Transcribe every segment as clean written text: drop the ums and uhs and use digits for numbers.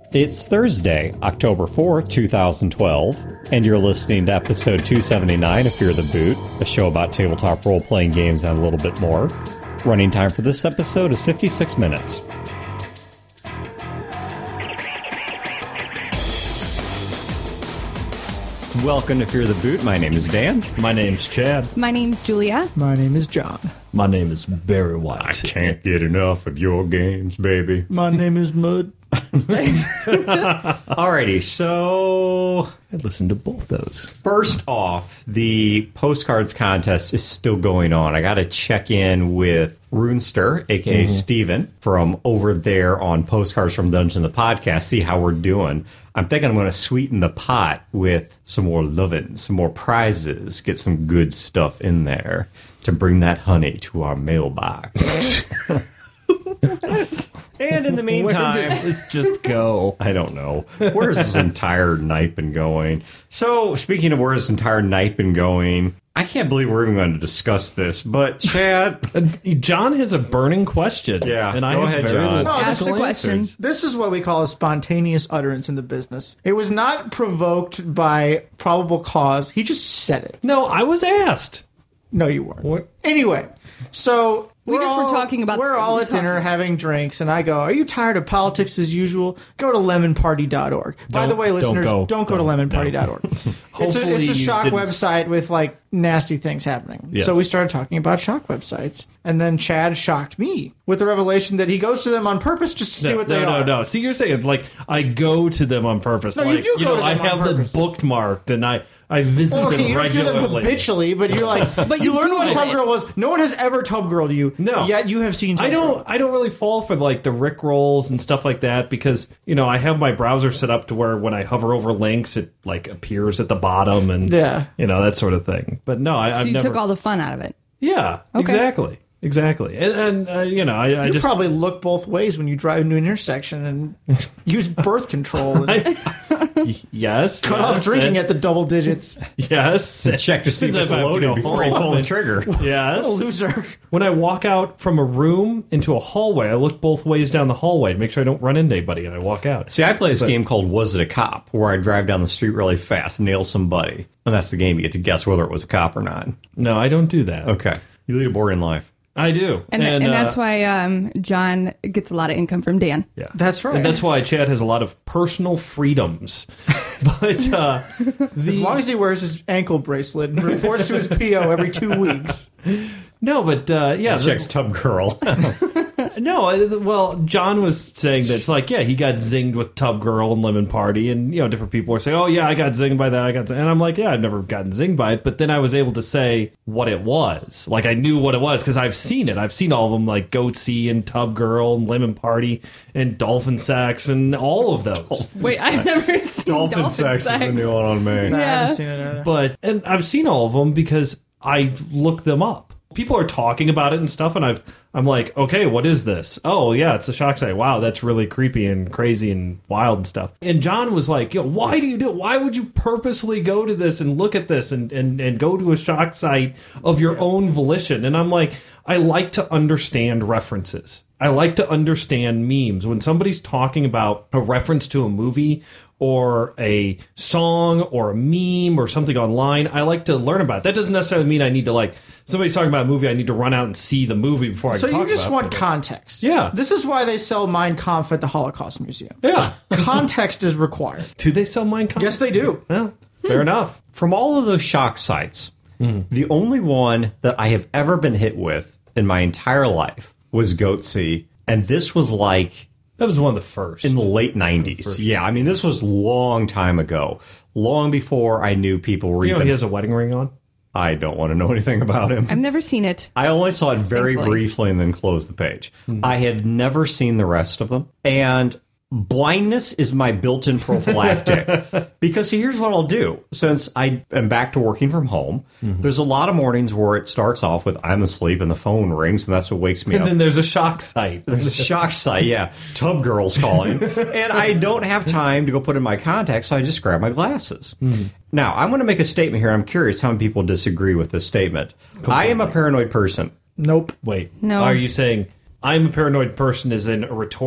It's Thursday, October 4th, 2012, and you're listening to episode 279 of Fear the Boot, a show about tabletop role-playing games and a little bit more. Running time for this episode is 56 minutes. Welcome to Fear the Boot. My name is Dan. My name's Chad. My name's Julia. My name is John. My name is Barry White. I can't get enough of your games, baby. My name is Mud. Alrighty, so I listened to both those. first off, the postcards contest is still going on. I got to check in with Runester, aka Steven, from over there on Postcards from Dungeon the Podcast, see how we're doing. I'm thinking I'm going to sweeten the pot with some more lovin', some more prizes, get some good stuff in there to bring that honey to our mailbox. And in the meantime, Where did this just go? I don't know. Where's this entire night been going? So, speaking of where this entire night been going, I can't believe we're even going to discuss this, but Chad... John has a burning question. Yeah, and I go have ahead, very John. little No, Ask the actual question. answers. This is what we call a spontaneous utterance in the business. It was not provoked by probable cause. He just said it. No, I was asked. No, you weren't. What? Anyway, so We just were talking about- We're all at dinner having drinks, and I go, "Are you tired of politics as usual? Go to lemonparty.org." By the way, listeners, don't go to lemonparty.org. It's Hopefully a you shock didn't- website with like nasty things happening. Yes. So we started talking about shock websites, and then Chad shocked me with the revelation that he goes to them on purpose just to see what they are. No. See, you're saying like I go to them on purpose. No, you like, do go to I them on have purpose. them bookmarked, and I visit Well, okay, them you don't do them regularly. habitually, but you're like, But you you learned what Google Tub it. Girl was. No one has ever Tub Girled you. No. Yet you have seen Tub Girl. I don't really fall for like the Rick rolls and stuff like that because I have my browser set up to where when I hover over links it like appears at the bottom and Yeah. that sort of thing. But no, I've So you never. took all the fun out of it. Yeah, Okay. exactly, and I You just probably look both ways when you drive into an intersection and use birth control and yes, cut off drinking at the double digits. yes, Check to see if Depends it's if I have to loaded go before you home pull the and- trigger. yes. What a loser. When I walk out from a room into a hallway, I look both ways down the hallway to make sure I don't run into anybody, and I walk out. See, I play this game called Was It a Cop, where I drive down the street really fast, nail somebody, and that's the game. You get to guess whether it was a cop or not. No, I don't do that. Okay. You lead a boring life. I do, And that's why John gets a lot of income from Dan. Yeah, That's right. And that's why Chad has a lot of personal freedoms. But as long as he wears his ankle bracelet and reports to his PO every 2 weeks. no, but yeah, Checks Tub Girl. no. Well, John was saying that it's like, yeah, he got zinged with Tub Girl and Lemon Party, and different people were saying, oh yeah, I got zinged by that. And I'm like, yeah, I've never gotten zinged by it. But then I was able to say what it was. Like I knew what it was because I've seen it. I've seen all of them, like Goatsy and Tub Girl and Lemon Party and Dolphin Sex and all of those. Wait, I've never seen Dolphin sex is a new one on me. I Yeah. haven't seen it either. And I've seen all of them because I looked them up. People are talking about it and stuff, and I'm like, okay, what is this? Oh yeah, it's the shock site. Wow, that's really creepy and crazy and wild and stuff. And John was like, why do you do it? Why would you purposely go to this and look at this and go to a shock site of your own volition? And I'm like, I like to understand references. I like to understand memes. When somebody's talking about a reference to a movie or a song or a meme or something online, I like to learn about it. That doesn't necessarily mean I need to, like, somebody's talking about a movie, I need to run out and see the movie before I So can talk you just about want it. context. Yeah. This is why they sell Mein Kampf at the Holocaust Museum. Yeah. Context is required. Do they sell Mein Kampf? Yes, they do. Well, fair enough. From all of those shock sites, the only one that I have ever been hit with in my entire life was Goatsy, and this was like That was one of the first. in the late 90s. Yeah, I mean, this was long time ago. Long before I knew people were even... he has a wedding ring on? I don't want to know anything about him. I've never seen it. I only saw it very Thankfully. briefly and then closed the page. I have never seen the rest of them. And blindness is my built-in prophylactic. Because see, here's what I'll do. Since I am back to working from home, there's a lot of mornings where it starts off with I'm asleep and the phone rings and that's what wakes me And up. then there's a shock site. There's a shock site, yeah. Tub Girl's calling. And I don't have time to go put in my contacts, so I just grab my glasses. Now, I'm going to make a statement here. I'm curious how many people disagree with this statement. I am a paranoid person. Nope. Wait. No. Are you saying I'm a paranoid person as in a rhetoric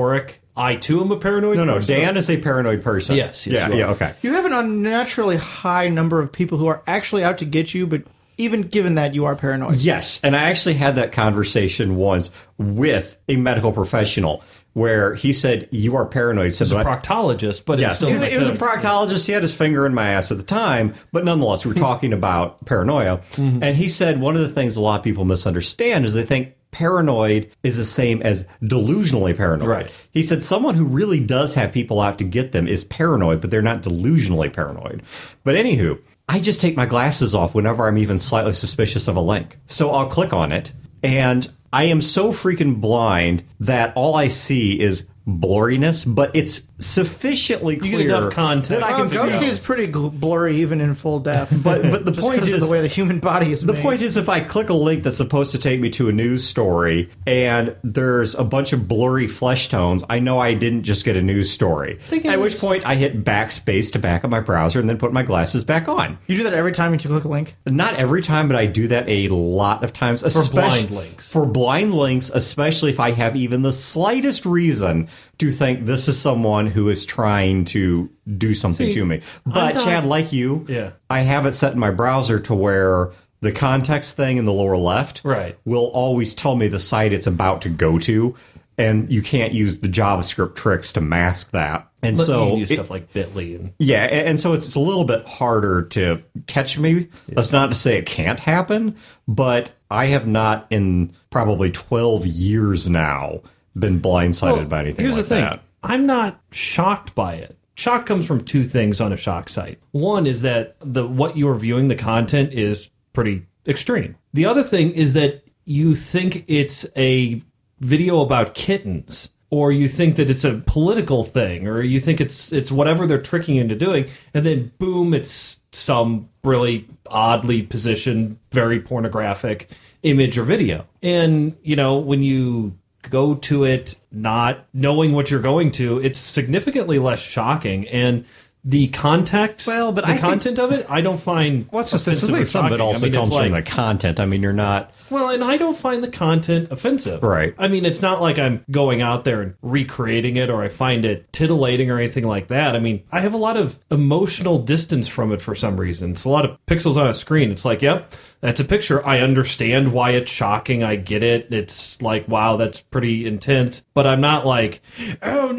I too am a paranoid No, person. Dan is a paranoid person. Yes, yeah, you are. okay. You have an unnaturally high number of people who are actually out to get you, but even given that, you are paranoid. Yes, and I actually had that conversation once with a medical professional where he said, you are paranoid. He said, He's a proctologist, but yes, it was a proctologist. He had his finger in my ass at the time, but nonetheless, we were talking about paranoia. And he said one of the things a lot of people misunderstand is they think paranoid is the same as delusionally paranoid. Right. He said someone who really does have people out to get them is paranoid, but they're not delusionally paranoid. But anywho, I just take my glasses off whenever I'm even slightly suspicious of a link. So I'll click on it, and I am so freaking blind that all I see is blurriness, but it's sufficiently clear. You get enough context. That I can Ghosty is pretty blurry even in full def. But the just point because is of the way the human body is the made. point is if I click a link that's supposed to take me to a news story and there's a bunch of blurry flesh tones, I know I didn't just get a news story. At which point I hit backspace to back up my browser and then put my glasses back on. You do that every time you click a link? Not every time, but I do that a lot of times. blind links. For blind links, especially if I have even the slightest reason to think this is someone who is trying to do something to me. But Chad, like you, I have it set in my browser to where the context thing in the lower left will always tell me the site it's about to go to, and you can't use the JavaScript tricks to mask that. And so you use stuff like Bitly. And and so it's a little bit harder to catch me. That's not to say it can't happen, but I have not in probably 12 years now been blindsided by anything here's like the thing. that. I'm not shocked by it. Shock comes from two things on a shock site. One is that what you're viewing, the content, is pretty extreme. The other thing is that you think it's a video about kittens, or you think that it's a political thing, or you think it's whatever they're tricking you into doing, and then boom, it's some really oddly positioned, very pornographic image or video. And, when you go to it not knowing what you're going to, it's significantly less shocking. And the context, the content of it, I don't find. What's just some of it also comes from the content. I mean, you're not. Well, and I don't find the content offensive. Right. I mean, it's not like I'm going out there and recreating it, or I find it titillating or anything like that. I mean, I have a lot of emotional distance from it for some reason. It's a lot of pixels on a screen. It's like, yep, that's a picture. I understand why it's shocking. I get it. It's like, wow, that's pretty intense. But I'm not like, oh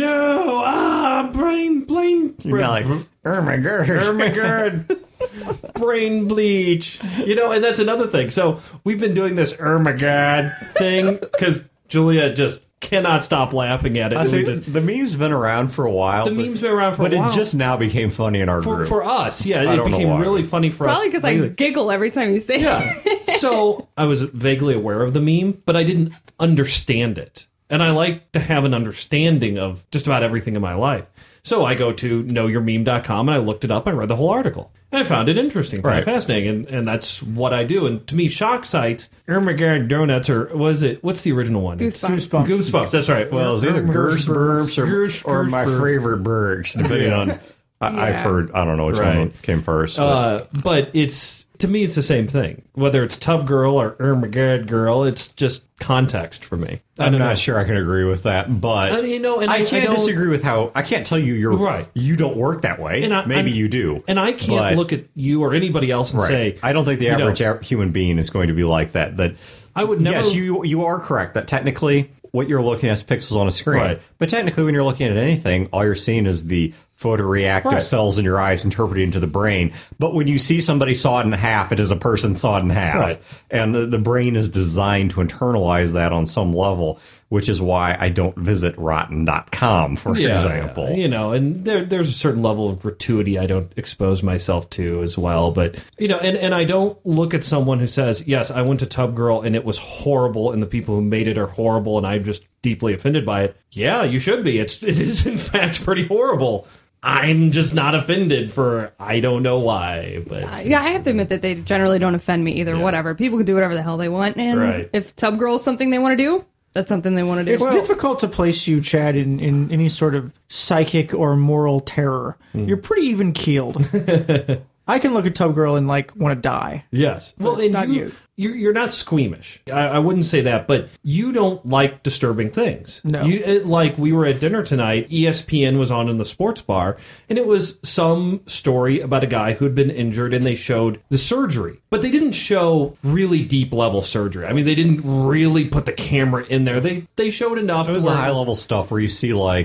no, brain. You're not like, oh my god. Brain bleach, and that's another thing. So we've been doing this "oh my god" thing because Julia just cannot stop laughing at it. The meme's been around for a while. But it just now became funny in our group. For us, it became really funny for us. Probably because I giggle every time you say it. So I was vaguely aware of the meme, but I didn't understand it. And I like to have an understanding of just about everything in my life. So I go to knowyourmeme.com and I looked it up. I read the whole article. And I found it interesting, fascinating. And that's what I do. And to me, shock sites, Ermagerd Donuts, or what's the original one? Goosebumps, that's right. Well, it's either Gershburps or my favorite Bergs, depending on... I've heard, I don't know which one came first. But it's, to me, it's the same thing. Whether it's Tub Girl or Ermagerd Girl, it's just context for me. I'm not sure I can agree with that, but I can't disagree with how, I can't tell you you don't work that way. Maybe you do. And I can't look at you or anybody else and say... I don't think the average human being is going to be like that. That I would never... Yes, you are correct that technically what you're looking at is pixels on a screen. Right. But technically when you're looking at anything, all you're seeing is the photoreactive cells in your eyes interpreted into the brain. But when you see somebody sawed in half, it is a person sawed in half. Right. And the brain is designed to internalize that on some level, which is why I don't visit rotten.com, for example. And there's a certain level of gratuity I don't expose myself to as well. But, and I don't look at someone who says, yes, I went to Tub Girl and it was horrible and the people who made it are horrible and I'm just deeply offended by it. Yeah, you should be. It is, in fact, pretty horrible. I'm just not offended for I don't know why, but I have to admit that they generally don't offend me either. Whatever, people can do whatever the hell they want, and if Tub Girl is something they want to do, that's something they want to do. It's difficult to place you, Chad, in any sort of psychic or moral terror. You're pretty even keeled. I can look at Tub Girl and want to die. Yes. Well, and not you. you're not squeamish. I wouldn't say that, but you don't like disturbing things. No. Like we were at dinner tonight, ESPN was on in the sports bar, and it was some story about a guy who had been injured, and they showed the surgery. But they didn't show really deep level surgery. I mean, they didn't really put the camera in there. They showed enough. It was the high level stuff where you see like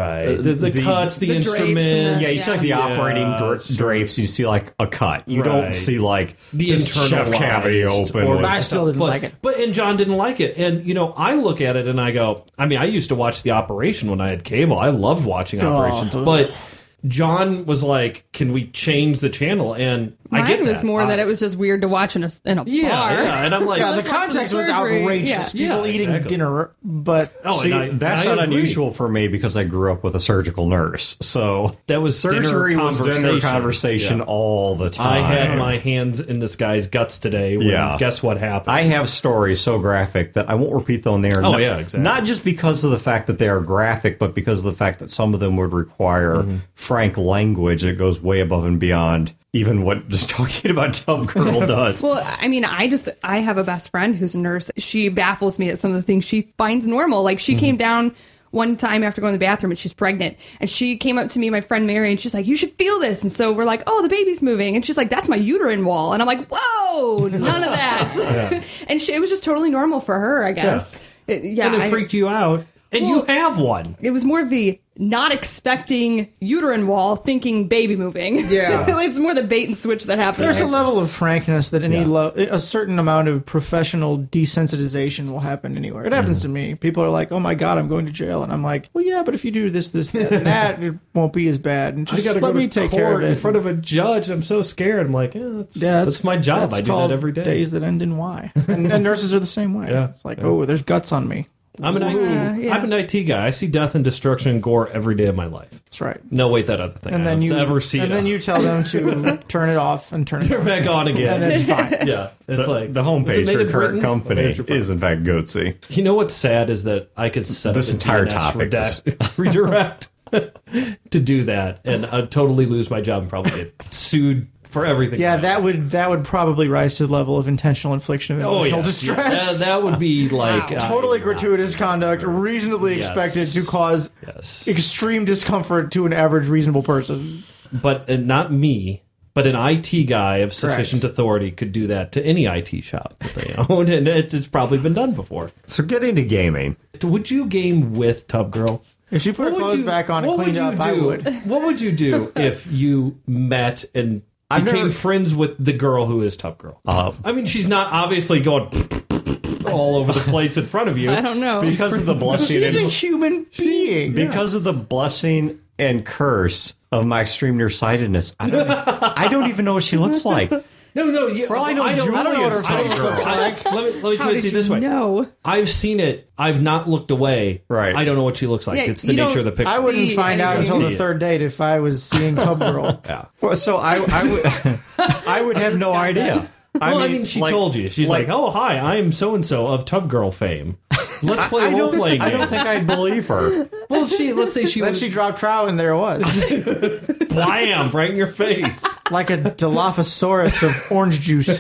the cuts, the instruments. Yeah, you see like the operating drapes. You see like a cut. You don't see like the internal chef cavity open. I still didn't like it. And John didn't like it. And I look at it and I go, I mean, I used to watch The Operation when I had cable. I loved watching Operations, but John was like, "Can we change the channel?" And I get that. Mine was more that it was just weird to watch in a bar. Yeah, and I'm like, the context was outrageous. People eating dinner, but that's not unusual for me because I grew up with a surgical nurse. So that was surgery was dinner conversation all the time. I had my hands in this guy's guts today. Guess what happened? I have stories so graphic that I won't repeat them on there. Oh, yeah, exactly. Not just because of the fact that they are graphic, but because of the fact that some of them would require frank language that goes way above and beyond even what just talking about Tub Girl does. Well, I mean, I have a best friend who's a nurse. She baffles me at some of the things she finds normal. Like she came down one time after going to the bathroom and she's pregnant, and she came up to me, my friend Mary, and she's like, "You should feel this." And so we're like, "Oh, the baby's moving," and she's like, "That's my uterine wall," and I'm like, "Whoa, none of that." And it was just totally normal for her, I guess. And it freaked you out. And you have one. It was more of the not expecting uterine wall, thinking baby moving. Yeah. It's more the bait and switch that happens. There's a level of frankness that a certain amount of professional desensitization will happen anywhere. It happens to me. People are like, "Oh my God, I'm going to jail." And I'm like, "Well, yeah, but if you do this, that, and that, it won't be as bad. And just let me take care of it." In front of a judge, I'm so scared. I'm like, that's my job. I do that every day. Days that end in Y. And nurses are the same way. Yeah. It's like, oh, there's guts on me. I'm an IT guy. I see death and destruction and gore every day of my life. That's right. No, wait, that other thing. And then you tell them to turn it off and turn it back on again. And it's fine. Yeah. It's like the homepage for current company is in fact Goatsy. You know what's sad is that I could set this up entire DNS topic redirect to do that, and I'd totally lose my job and probably get sued for everything. Yeah, that would probably rise to the level of intentional infliction of emotional distress. That would be like totally gratuitous conduct, reasonably expected to cause extreme discomfort to an average reasonable person. But not me. But an IT guy of sufficient authority could do that to any IT shop that they own, and it's probably been done before. So getting to gaming. Would you game with Tub Girl? If she put her clothes back on and cleaned up, I would. What would you do if you met and became friends with the girl who is Tub Girl? I mean, she's not obviously going all over the place in front of you. I don't know. Because of the blessing. She's a human being. Because of the blessing and curse of my extreme nearsightedness, I don't even know what she looks like. No. Well, I don't know what her face looks like. Let me put it this way. No. I've seen it. I've not looked away. Right. I don't know what she looks like. Yeah, it's the nature of the picture. I wouldn't find out until the third date if I was seeing Tub Girl. Yeah. Well, so I would have no idea. I mean, she told you. She's like, "Oh, hi, I am so-and-so of Tub Girl fame. Let's play a role-playing game." I don't think I'd believe her. Well, let's say she Then she dropped trout and there it was. Blam, right in your face. Like a Dilophosaurus of orange juice.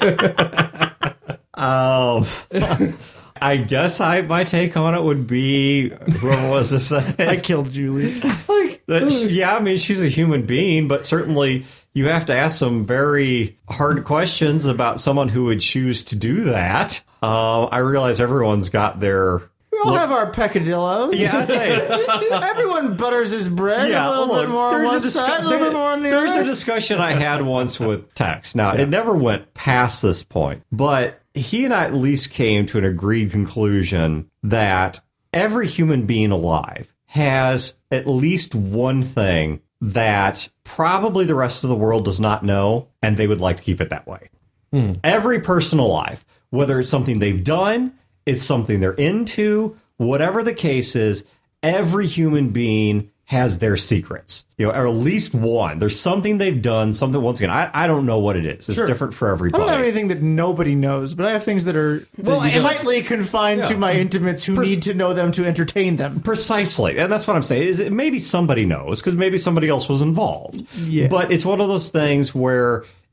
I guess my take on it would be, whoever was this? I killed Julie. I mean, she's a human being, but certainly you have to ask some very hard questions about someone who would choose to do that. I realize everyone's got their... We all have our peccadillo. Yeah, I say everyone butters his bread a little bit more on one side, a little bit more on the other. There's a discussion I had once with Tex. Now, it never went past this point, but he and I at least came to an agreed conclusion that every human being alive has at least one thing that probably the rest of the world does not know, and they would like to keep it that way. Every person alive, whether it's something they've done, it's something they're into, whatever the case is, every human being has their secrets, or at least one. There's something they've done, something, once again, I don't know what it is. It's different for everybody. I don't have anything that nobody knows, but I have things that are tightly confined to my intimates who need to know them to entertain them. Precisely. And that's what I'm saying, is maybe somebody knows, because maybe somebody else was involved. Yeah. But it's one of those things where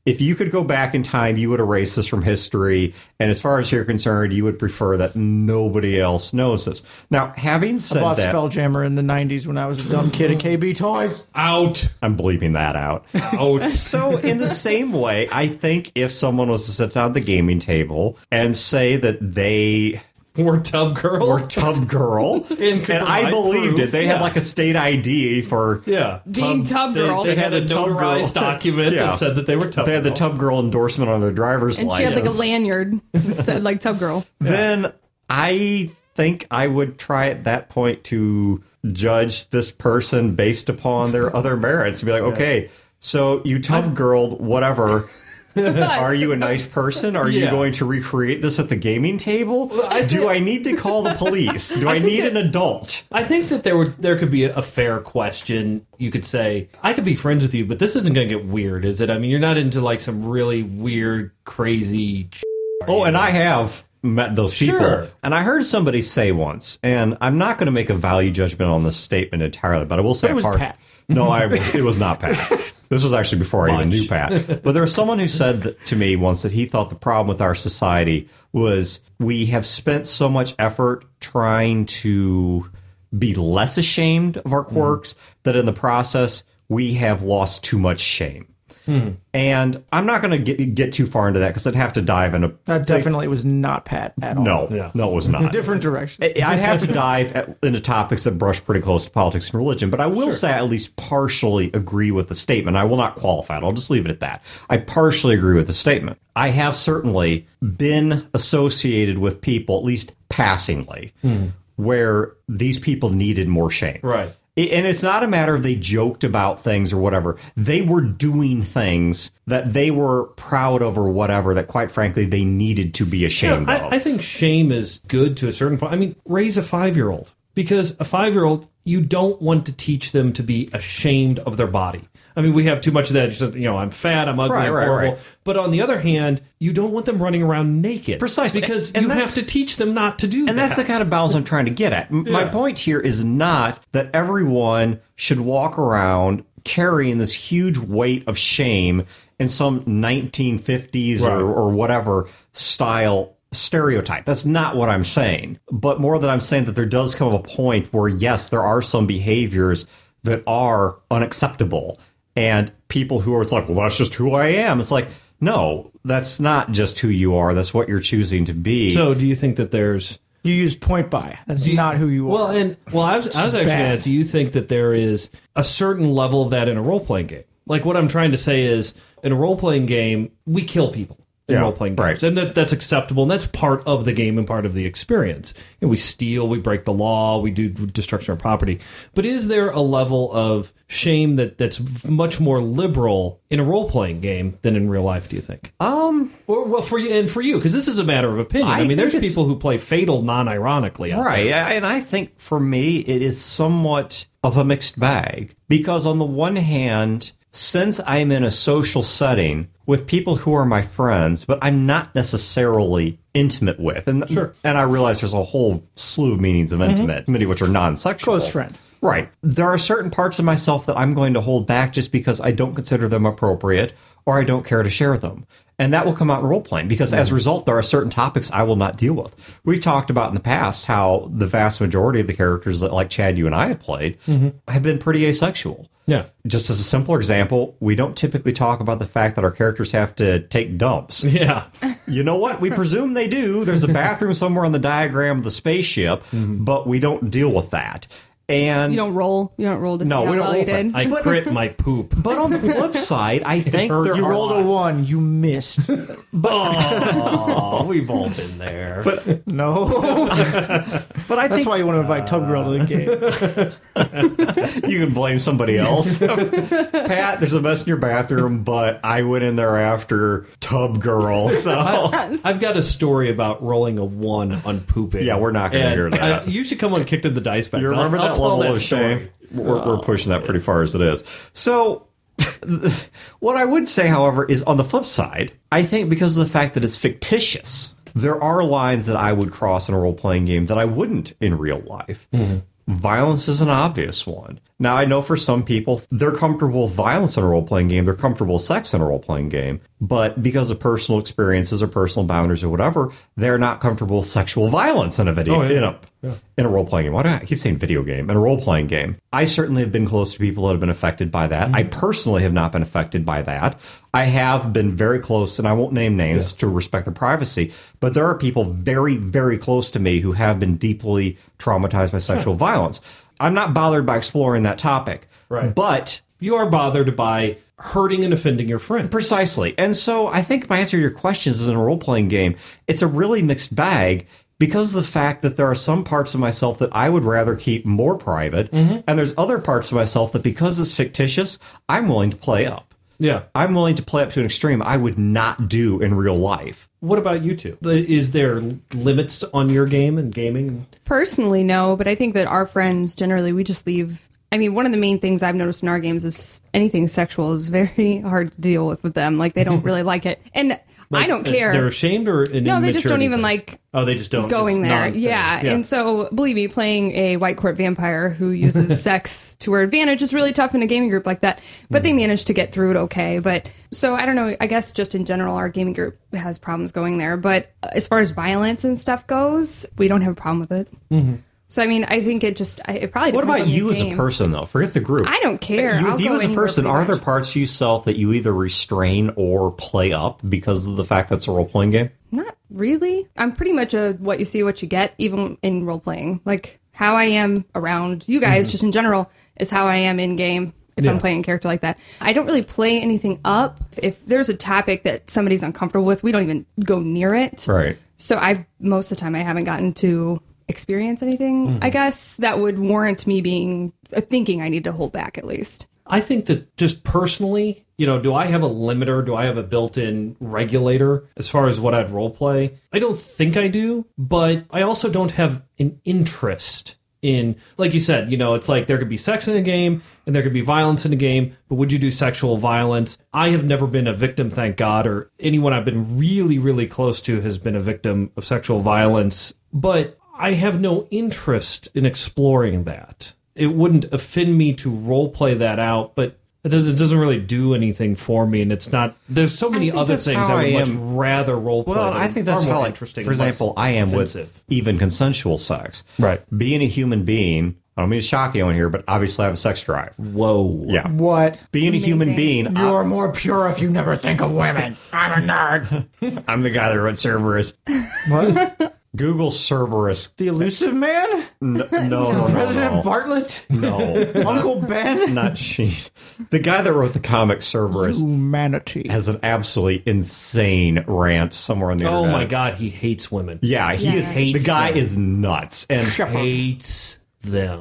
if you could go back in time, you would erase this from history. And as far as you're concerned, you would prefer that nobody else knows this. Now, having said I bought that, Spelljammer in the 90s when I was a dumb kid at KB Toys. Out. I'm bleeping that out. Out. So in the same way, I think if someone was to sit down at the gaming table and say that they Or Tub Girl. or Tub Girl, and I believed it. They had like a state ID for Being Tub Girl. They had a Tub Girl. notarized document Yeah. that said that they were Tub They had the Girl. Tub Girl endorsement on their driver's and she license. had like a lanyard that said like Tub Girl. Then I think I would try at that point to judge this person based upon their other merits. Be like, okay, so you Tub Girled, whatever. Are you a nice person? Are you going to recreate this at the gaming table? Do I need to call the police? Do I need an adult? I think that there could be a fair question. You could say, I could be friends with you, but this isn't going to get weird, is it? I mean, you're not into like some really weird, crazy. Oh, and I have met those people. Sure. And I heard somebody say once, and I'm not going to make a value judgment on this statement entirely, but I will say But it was Pat. No, it was not Pat. This was actually before I even knew Pat. But there was someone who said to me once that he thought the problem with our society was we have spent so much effort trying to be less ashamed of our quirks that in the process we have lost too much shame. And I'm not going to get too far into that because I'd have to dive into... That definitely was not Pat at all. No, it was not. Different direction. I'd have to dive into topics that brush pretty close to politics and religion, but I will say I at least partially agree with the statement. I will not qualify it. I'll just leave it at that. I partially agree with the statement. I have certainly been associated with people, at least passingly, where these people needed more shame. Right. And it's not a matter of they joked about things or whatever. They were doing things that they were proud of or whatever that, quite frankly, they needed to be ashamed of. I think shame is good to a certain point. I mean, raise a 5-year-old. Because a 5-year-old, you don't want to teach them to be ashamed of their body. I mean, we have too much of that. You know, I'm fat, I'm ugly, I'm horrible. Right. But on the other hand, you don't want them running around naked. Precisely. Because And you have that's- to teach them not to do that. And that's the kind of balance I'm trying to get at. My point here is not that everyone should walk around carrying this huge weight of shame in some 1950s or whatever style stereotype. That's not what I'm saying. But more that I'm saying that there does come a point where, yes, there are some behaviors that are unacceptable. And people who are, it's like, well, that's just who I am. It's like, no, that's not just who you are. That's what you're choosing to be. So do you think that there's... You used point by. That's not who you are. I was actually going to ask, do you think that there is a certain level of that in a role-playing game? Like, what I'm trying to say is, in a role-playing game, we kill people in role-playing games. And that's acceptable, and that's part of the game and part of the experience. And we steal, we break the law, we do destruction of property. But is there a level of shame that's much more liberal in a role-playing game than in real life, do you think? For you, because this is a matter of opinion. I mean, there's people who play Fatal non-ironically out right. there. And I think for me, it is somewhat of a mixed bag. Because on the one hand, since I'm in a social setting with people who are my friends, but I'm not necessarily intimate with. And, and I realize there's a whole slew of meanings of intimate, many of which are non-sexual. Close friend. Right. There are certain parts of myself that I'm going to hold back just because I don't consider them appropriate or I don't care to share them. And that will come out in role-playing because as a result, there are certain topics I will not deal with. We've talked about in the past how the vast majority of the characters that, like Chad, you and I have played, have been pretty asexual. Yeah. Just as a simple example, we don't typically talk about the fact that our characters have to take dumps. Yeah. You know what? We presume they do. There's a bathroom somewhere on the diagram of the spaceship, but we don't deal with that. And You don't roll to see we how don't well roll you for it. did. I crit my poop. But on the flip side, I think there You are rolled a 1. You missed. Oh, we've all been there. No. But I That's think why you want to invite Tub Girl to the game. you can blame somebody else. Pat, there's a mess in your bathroom, but I went in there after Tub Girl. So I've got a story about rolling a 1 on pooping. Yeah, we're not gonna And hear that. you should come on Kicked in the Dice Bags. you remember I'll that tell level that of shame? story. We're pushing that pretty far as it is. So what I would say, however, is on the flip side, I think because of the fact that it's fictitious, there are lines that I would cross in a role-playing game that I wouldn't in real life. Violence is an obvious one. Now, I know for some people, they're comfortable with violence in a role-playing game. They're comfortable with sex in a role-playing game. But because of personal experiences or personal boundaries or whatever, they're not comfortable with sexual violence in a video, in a role-playing game. Why do I keep saying video game? In a role-playing game. I certainly have been close to people that have been affected by that. I personally have not been affected by that. I have been very close, and I won't name names to respect their privacy, but there are people very, very close to me who have been deeply traumatized by sexual violence. I'm not bothered by exploring that topic. Right. But you are bothered by hurting and offending your friend. Precisely. And so I think my answer to your questions is in a role-playing game, it's a really mixed bag because of the fact that there are some parts of myself that I would rather keep more private, and there's other parts of myself that because it's fictitious, I'm willing to play up. Yeah. I'm willing to play up to an extreme I would not do in real life. What about you two? Is there limits on your game and gaming? Personally, no, but I think that our friends, generally, we just leave. I mean, one of the main things I've noticed in our games is anything sexual is very hard to deal with them. Like, they don't really like it. And I don't care. They're ashamed or an no, they just don't even thing? like. Oh, they just don't going it's there. Yeah. And so, believe me, playing a White Court vampire who uses sex to her advantage is really tough in a gaming group like that. But they managed to get through it okay. But so I don't know. I guess just in general, our gaming group has problems going there. But as far as violence and stuff goes, we don't have a problem with it. So, I mean, I think it probably depends. What about on you the as a game. person, though? Forget the group. I don't care. You as a person, are there parts of yourself that you either restrain or play up because of the fact that it's a role-playing game? Not really. I'm pretty much a what you see, what you get, even in role-playing. Like, how I am around you guys, just in general, is how I am in-game if I'm playing a character like that. I don't really play anything up. If there's a topic that somebody's uncomfortable with, we don't even go near it. Right. So most of the time I haven't gotten to experience anything, I guess, that would warrant me thinking I need to hold back at least. I think that just personally, do I have a limiter? Do I have a built-in regulator as far as what I'd role play? I don't think I do, but I also don't have an interest in, like you said, it's like there could be sex in a game and there could be violence in a game, but would you do sexual violence? I have never been a victim, thank God, or anyone I've been really, really close to has been a victim of sexual violence, but I have no interest in exploring that. It wouldn't offend me to role play that out, but it doesn't really do anything for me, and it's not. There's so many other things I would much rather role play. Well, I think that's more how, interesting. For example, I am offensive. with even consensual sex. Right. Being a human being. I don't mean to shock you on here, but obviously I have a sex drive. Whoa. Yeah. What? Being a human being. You're more pure if you never think of women. I'm a nerd. I'm the guy that wrote Cerberus. What? Google Cerberus. The elusive man? No. President Bartlett? No. Uncle Ben? Not she. The guy that wrote the comic Cerberus Humanity. has an absolutely insane rant somewhere on the internet. Oh my God, he hates women. Yeah, he is. Hates The guy them. is nuts. And Hates them.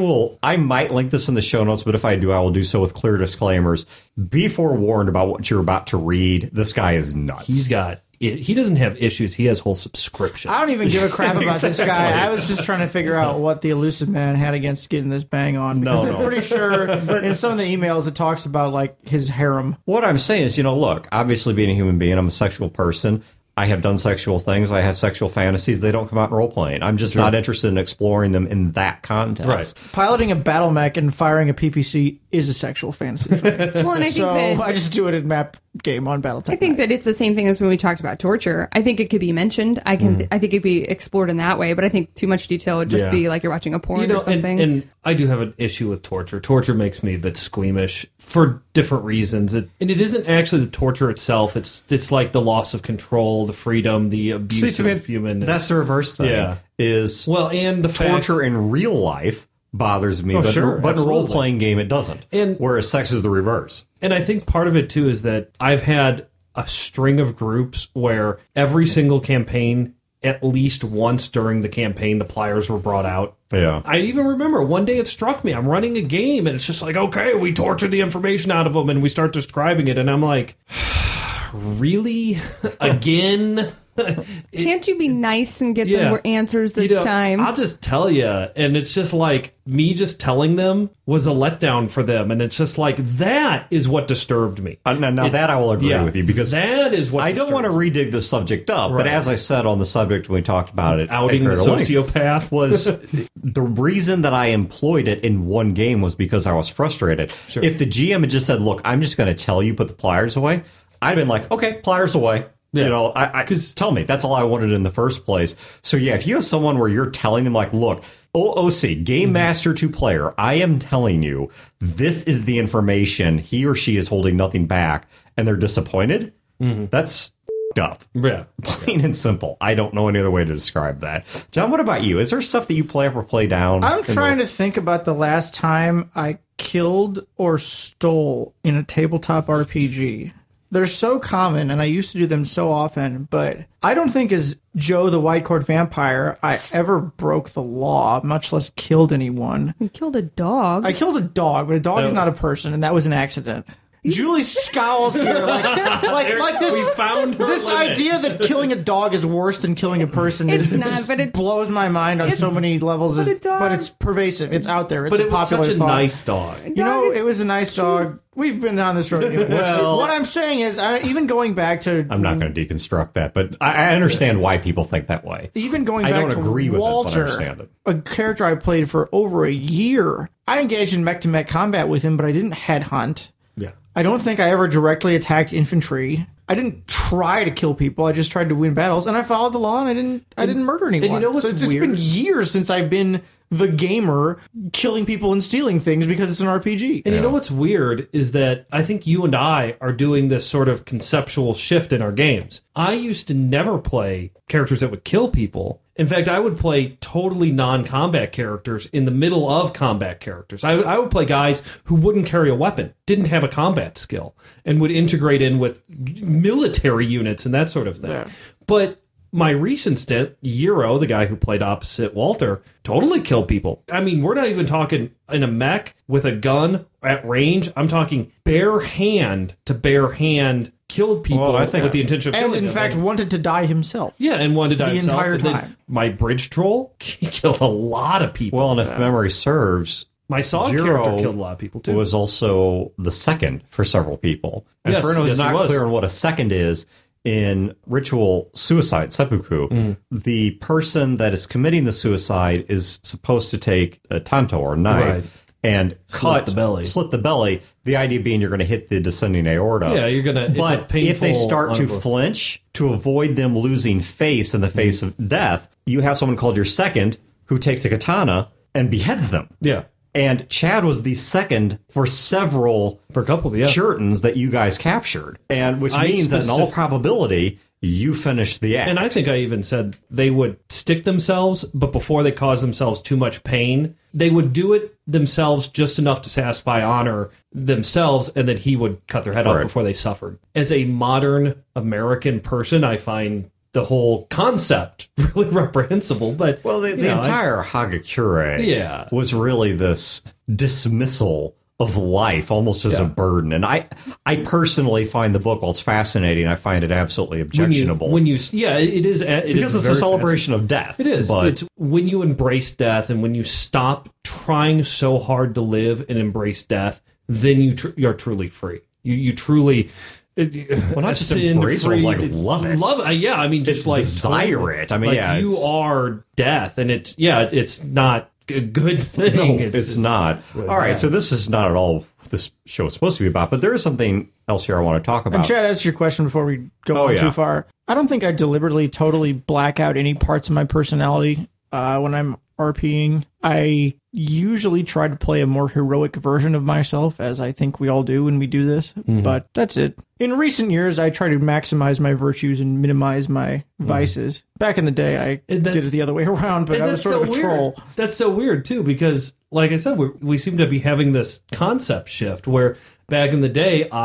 I might link this in the show notes, but if I do, I will do so with clear disclaimers. Be forewarned about what you're about to read. This guy is nuts. He doesn't have issues. He has whole subscriptions. I don't even give a crap about this guy. I was just trying to figure out what the elusive man had against getting this bang on. Because I'm pretty sure in some of the emails it talks about like his harem. What I'm saying is, look, obviously being a human being, I'm a sexual person. I have done sexual things. I have sexual fantasies. They don't come out in role-playing. I'm just not interested in exploring them in that context. Right. Piloting a battle mech and firing a PPC is a sexual fantasy for me. Well, and I think So that I just do it in map game on BattleTech. I think that it's the same thing as when we talked about torture. I think it could be mentioned. I think it could be explored in that way, but I think too much detail would just be like you're watching a porn or something. And I do have an issue with torture. Torture makes me a bit squeamish for different reasons. And it isn't actually the torture itself. It's like the loss of control, the freedom, the abuse of human. That's the reverse thing. Yeah. And the torture in real life bothers me, but in a role-playing game it doesn't. Whereas sex is the reverse. And I think part of it, too, is that I've had a string of groups where every single campaign, at least once during the campaign, the pliers were brought out. Yeah. I even remember one day it struck me. I'm running a game, and it's just like, okay, we torture the information out of them, and we start describing it, and I'm like, really? Again? Can't you be nice and get the answers this time? I'll just tell you, and it's just like me just telling them was a letdown for them, and it's just like that is what disturbed me. Now that I will agree with you, because that is what I don't want to redig the subject up, but as I said on the subject when we talked about it, outing the sociopath was the reason that I employed it in one game was because I was frustrated. Sure. If the GM had just said, "Look, I'm just going to tell you put the pliers away," I'd have been like, "Okay, pliers away." Yeah. You know, because tell me, that's all I wanted in the first place. So yeah, if you have someone where you're telling them like, look, OOC, game master to player, I am telling you, this is the information, he or she is holding nothing back, and they're disappointed, that's up. Yeah. Plain and simple. I don't know any other way to describe that. John, what about you? Is there stuff that you play up or play down? I'm trying to think about the last time I killed or stole in a tabletop RPG. They're so common, and I used to do them so often, but I don't think as Joe the White Court Vampire, I ever broke the law, much less killed anyone. You killed a dog. I killed a dog, but a dog is not a person, and that was an accident. Julie scowls here, like this. We found this idea that killing a dog is worse than killing a person. It's not, but it blows my mind on so many levels. But it's pervasive. It's out there. It's but a popular was such a thought. nice dog. You know, it was a nice dog. We've been down this road. Anyway. Well, what I'm saying is, even going back to, I'm not going to deconstruct that, but I understand why people think that way. Even going I back don't to agree with Walter, it, but I understand it. A character I played for over a year. I engaged in mech-to-mech combat with him, but I didn't headhunt. Yeah. I don't think I ever directly attacked infantry. I didn't try to kill people. I just tried to win battles, and I followed the law, and I didn't murder anyone. And you know what's it's weird? been years since I've been the gamer killing people and stealing things because it's an RPG. And you know what's weird is that I think you and I are doing this sort of conceptual shift in our games. I used to never play characters that would kill people. In fact, I would play totally non-combat characters in the middle of combat characters. I would play guys who wouldn't carry a weapon, didn't have a combat skill, and would integrate in with military units and that sort of thing. Yeah. But my recent stint, Euro, the guy who played opposite Walter, totally killed people. I mean, we're not even talking in a mech with a gun at range. I'm talking bare hand to bare hand killed people with the intention of killing them. And in fact, wanted to die himself. Yeah, and wanted to die himself. The entire and then time. my bridge troll, he killed a lot of people. Well, and if memory serves, my Saw Jiro character killed a lot of people, too. Was also the second for several people. And Yes, for anyone who's yes, he not was. clear on what a second is, in ritual suicide, seppuku, the person that is committing the suicide is supposed to take a tanto or knife Right. and Slit the belly. slit the belly. The idea being you're going to hit the descending aorta. Yeah, you're going to... It's a But painful if they start to encore. flinch, to avoid them losing face in the face of death, you have someone called your second who takes a katana and beheads them. Yeah. And Chad was the second for several For a couple, yeah. Puritans that you guys captured. And which means that in all probability, you finished the act. And I think I even said they would stick themselves, but before they caused themselves too much pain, they would do it themselves just enough to satisfy honor themselves, and then he would cut their head off Right. before they suffered. As a modern American person, I find the whole concept really reprehensible. But well, the entire Hagakure was really this dismissal of life, almost as a burden. And I personally find the book, while it's fascinating, I find it absolutely objectionable. it is. Because it's a very celebration of death. It is. But It's when you embrace death and when you stop trying so hard to live and embrace death, then you're truly free. You truly. Well, not just embrace it, like love it. Love it. Yeah, I mean, just It's like desire it. I mean, like yeah, you it's- are death, and it's not a good thing. No, it's not. really All right, bad. so this is not at all what this show is supposed to be about, but there is something else here I want to talk about. And Chad, ask your question before we go on too far. I don't think I deliberately totally black out any parts of my personality when I'm RPing. I usually try to play a more heroic version of myself, as I think we all do when we do this. But that's it. In recent years, I try to maximize my virtues and minimize my vices. Back in the day, I did it the other way around, but I was sort of a troll. That's so weird, too, because, like I said, we seem to be having this concept shift where back in the day, I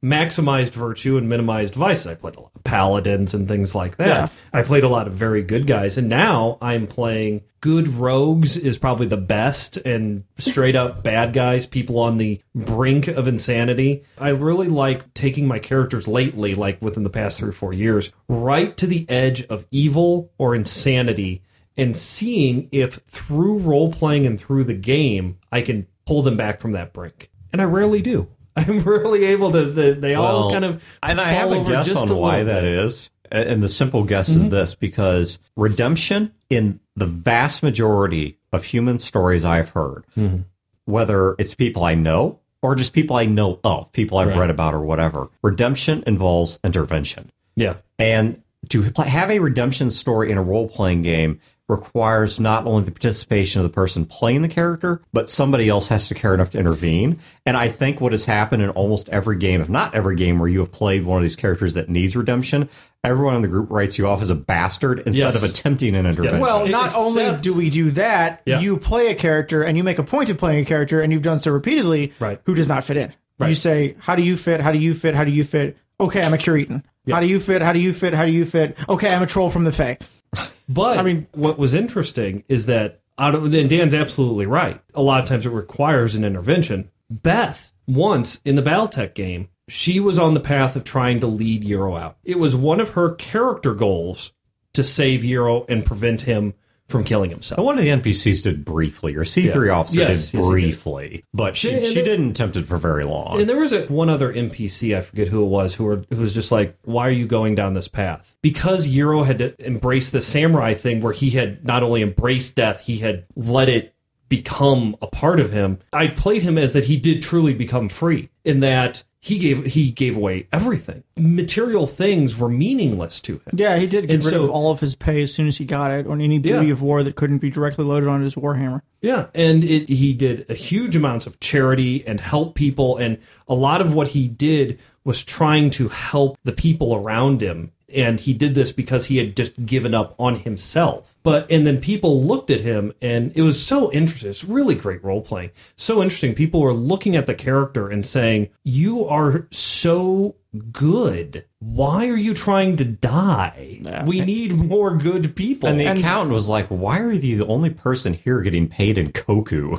maximized virtue and minimized vices. I played a lot of paladins and things like that. Yeah. I played a lot of very good guys, and now I'm playing good rogues is probably the best, and straight up bad guys, people on the brink of insanity. I really like taking my characters lately, like within the past 3 or 4 years, right to the edge of evil or insanity, and seeing if through role-playing and through the game, I can pull them back from that brink. And I rarely do. I'm rarely able to. They all kind of. And I have a guess on why that is. And the simple guess is this, because redemption in the vast majority of human stories I've heard, whether it's people I know or just people I know of, people I've read about or whatever, redemption involves intervention. Yeah. And to have a redemption story in a role-playing game requires not only the participation of the person playing the character, but somebody else has to care enough to intervene. And I think what has happened in almost every game, if not every game where you have played one of these characters that needs redemption, everyone in the group writes you off as a bastard instead of attempting an intervention. Well, not only do we do that, you play a character and you make a point of playing a character, and you've done so repeatedly, who does not fit in. You say, how do you fit? How do you fit? How do you fit? Okay, I'm a Curitan. How do you fit? How do you fit? How do you fit? Okay, I'm a troll from the Fae. But I mean, what was interesting is that, and Dan's absolutely right, a lot of times it requires an intervention. Beth, once in the Battletech game, she was on the path of trying to lead Euro out. It was one of her character goals to save Euro and prevent him from killing himself. One of the NPCs did briefly, or C3 officer did briefly, but she didn't attempt it for very long. And there was one other NPC, I forget who it was, who was just like, why are you going down this path? Because Euro had embraced the samurai thing where he had not only embraced death, he had let it become a part of him. I played him as that he did truly become free, in that he gave away everything. Material things were meaningless to him. Yeah, he did get rid of all of his pay as soon as he got it, on any booty of war that couldn't be directly loaded on his Warhammer. Yeah, and he did a huge amounts of charity and help people, and a lot of what he did was trying to help the people around him. And he did this because he had just given up on himself. And then people looked at him, and it was so interesting. It's really great role playing. So interesting. People were looking at the character and saying, you are so good. Why are you trying to die? Yeah. We need more good people. And the accountant was like, why are you the only person here getting paid in koku?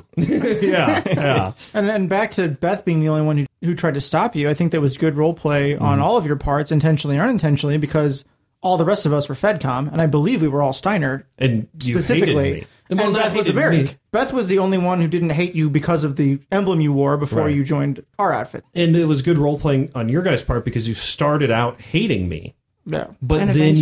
Yeah. And then back to Beth being the only one who tried to stop you. I think that was good role play on all of your parts, intentionally or unintentionally, because all the rest of us were FedCom, and I believe we were all Steiner. And you specifically. Hated me. And Beth was a American. Beth was the only one who didn't hate you because of the emblem you wore before you joined our outfit. And it was good role playing on your guys' part because you started out hating me. Yeah. But and then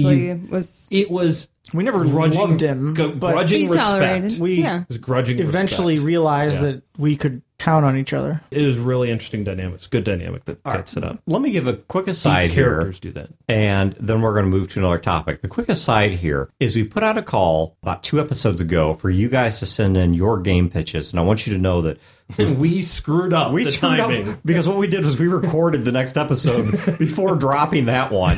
it was we never loved him, but grudging respect. We was grudging eventually respect. realized that we could count on each other. It was really interesting dynamics. Good dynamic that gets it up. Let me give a quick aside here. Characters do that. And then we're going to move to another topic. The quick aside here is we put out a call about 2 episodes ago for you guys to send in your game pitches. And I want you to know that we screwed up the timing. Because what we did was we recorded the next episode before dropping that one.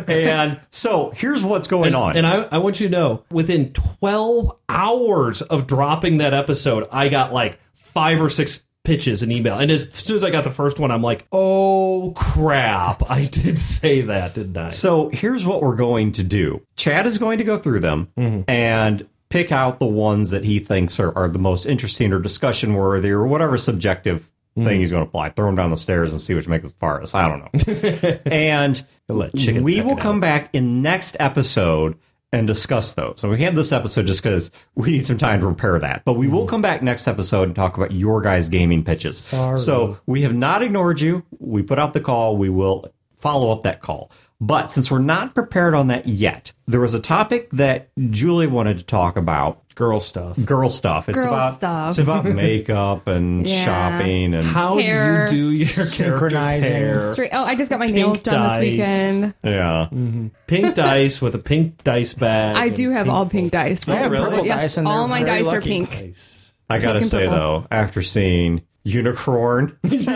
And so here's what's going on. And I want you to know, within 12 hours of dropping that episode, I got like 5 or 6 pitches in email. And as soon as I got the first one, I'm like, oh, crap. I did say that, didn't I? So here's what we're going to do. Chad is going to go through them and pick out the ones that he thinks are the most interesting or discussion worthy or whatever subjective thing he's going to apply. Throw them down the stairs and see which makes it farthest. I don't know. And we will come back in next episode and discuss those. So we had this episode just because we need some time to prepare that. But we will come back next episode and talk about your guys' gaming pitches. Sorry. So we have not ignored you. We put out the call. We will follow up that call. But since we're not prepared on that yet, there was a topic that Julie wanted to talk about. Girl stuff. It's about makeup and shopping and how hair. do you do your character's hair. I just got my nails done this weekend. Yeah. Pink dice with a pink dice bag. I do have all pink dice. I have purple yes, dice, and all they're my very dice are lucky. pink. Nice. I gotta and say purple. though, after seeing Unicorn, Now you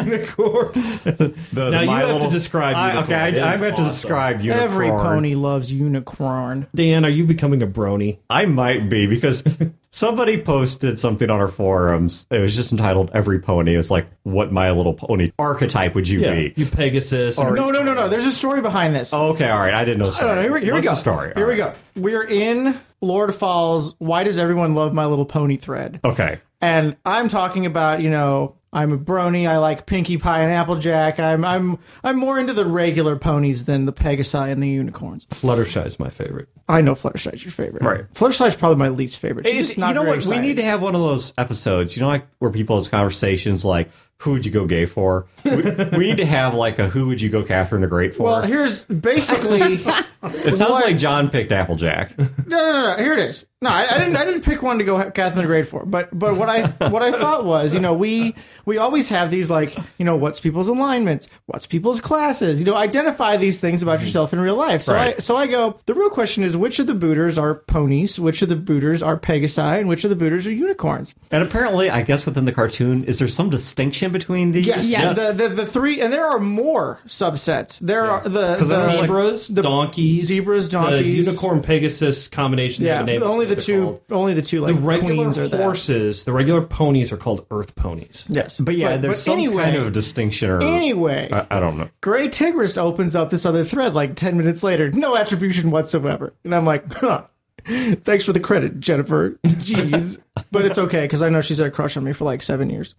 have to describe Unicorn. Okay, I meant to describe Unicorn. Every pony loves Unicorn. Dan, are you becoming a brony? I might be, because Somebody posted something on our forums. It was just entitled "Every Pony." It was like, "What My Little Pony archetype would you be?" You Pegasus. No. There's a story behind this. Oh, okay, all right. I didn't know the story. Here we What's go. the story? Here we go. We're in Lord Falls. Why does everyone love My Little Pony thread? Okay. And I'm talking about, I'm a brony. I like Pinkie Pie and Applejack. I'm more into the regular ponies than the Pegasi and the unicorns. Fluttershy is my favorite. I know Fluttershy's your favorite. Right. Fluttershy's probably my least favorite. She's It's- just not you know very what? exciting. We need to have one of those episodes, like where people have conversations like, who would you go gay for? We need to have like a who would you go Catherine the Great for? Well, here's basically. it sounds like John picked Applejack. No. Here it is. No, I didn't pick one to go Catherine the Great for. But what I thought was, we always have these like, what's people's alignments, what's people's classes, identify these things about yourself in real life. So Right. I go. The real question is, which of the booters are ponies, which of the booters are Pegasi, and which of the booters are unicorns? And apparently, I guess within the cartoon, is there some distinction between these? Yes. Yes. The three, and there are more subsets. There are the like Zebras, donkeys, zebras, donkeys. the unicorn Pegasus combination. Yeah, name only the they're two. called. Only the two like The regular queens are there. horses, the regular ponies are called Earth ponies. Yes, But yeah, there's some kind of distinction or... Anyway, I don't know. Grey Tigris opens up this other thread like 10 minutes later. No attribution whatsoever. And I'm like, huh. Thanks for the credit, Jennifer. Jeez. But it's okay, because I know she's had a crush on me for like 7 years.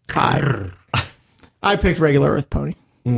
I picked regular Earth Pony.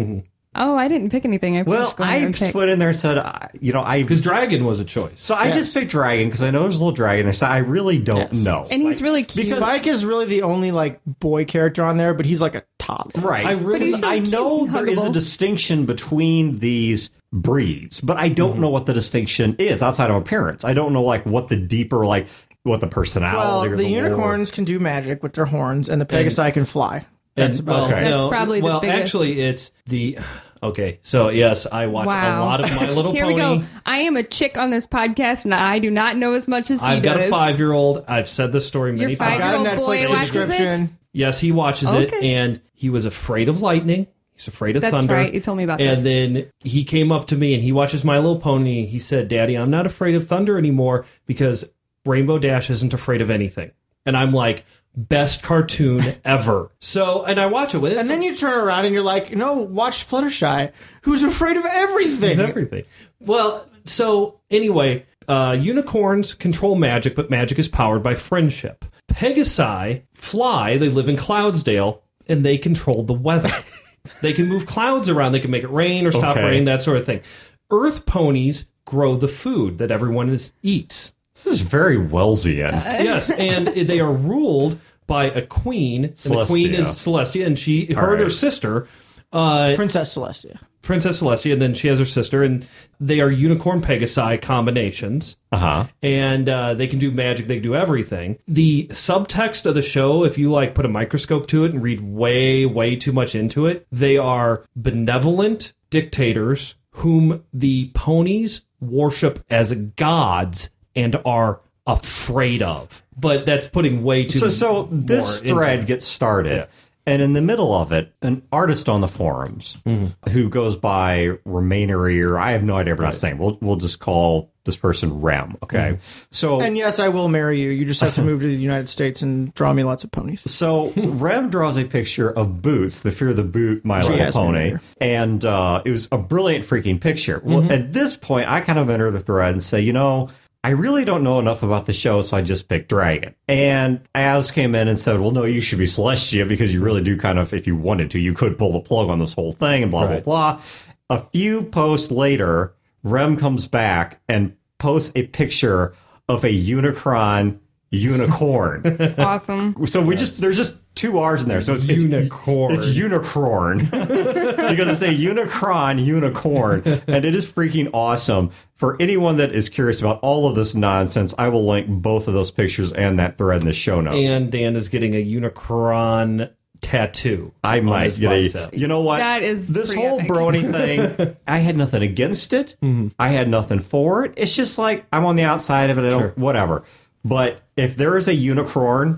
Oh, I didn't pick anything. Well, I put in there and said, Because dragon was a choice. So I just picked Dragon because I know there's a little dragon. So I really don't know. And he's really cute. because- Spike is really the only like boy character on there, but he's like a toddler. Right. But he's so I cute know and there is a huggable. distinction between these breeds, but I don't know what the distinction is outside of appearance. I don't know like what the deeper like what the personality Well, or the lore- unicorns can do magic with their horns, and the Pegasi can fly. That's about okay. That's probably the biggest. Actually, it's the... Okay, so yes, I watch a lot of My Little Here Pony. we go. I am a chick on this podcast, and I do not know as much as he I've got a does. 5-year-old. I've said this story many Your times. Got a 5-year-old boy Netflix watches subscription. Yes, he watches it, Okay. and he was afraid of lightning. He's afraid of That's thunder. right. You told me about and this. then he came up to me, and he watches My Little Pony. He said, "Daddy, I'm not afraid of thunder anymore because Rainbow Dash isn't afraid of anything." And I'm like, best cartoon ever. So, and I watch it with it. And then you turn around and you're like, no, watch Fluttershy, who's afraid of everything. It's everything. Well, so anyway, unicorns control magic, but magic is powered by friendship. Pegasi fly, they live in Cloudsdale, and they control the weather. They can move clouds around, they can make it rain or stop Okay. rain, that sort of thing. Earth ponies grow the food that everyone eats. This is very Wellesian. Yes, and they are ruled by a queen, and the queen Celestia. is Celestia, and her and her right. sister, Princess Celestia. Princess Celestia, and then she has her sister, and they are unicorn Pegasi combinations. Uh-huh. And they can do magic, they can do everything. The subtext of the show, if you like put a microscope to it and read way too much into it, they are benevolent dictators whom the ponies worship as gods and are afraid of. But that's putting way too So this more into thread it. gets started, Yeah. and in the middle of it, an artist on the forums who goes by Remainery, or I have no idea what his name. We'll just call this person Rem. Okay, so And yes, I will marry you. You just have to move to the United States and draw me lots of ponies. So Rem draws a picture of Boots, the Fear of the Boot, My Little asked me Pony, earlier. and it was a brilliant freaking picture. Well, at this point, I kind of enter the thread and say, I really don't know enough about the show, so I just picked Dragon. And Az came in and said, well, no, you should be Celestia because you really do kind of, if you wanted to, you could pull the plug on this whole thing and blah, Right. blah, blah. A few posts later, Rem comes back and posts a picture of a Unicron unicorn. Awesome. So there's just two R's in there. So it's Unicorn. It's unicorn because it's a Unicron unicorn, and it is freaking awesome. For anyone that is curious about all of this nonsense, I will link both of those pictures and that thread in the show notes. And Dan is getting a Unicron tattoo. I on might his get bicep. you know what? That is this pretty whole epic. brony thing. I had nothing against it. I had nothing for it. It's just like I'm on the outside of it. I don't whatever. But if there is a unicorn,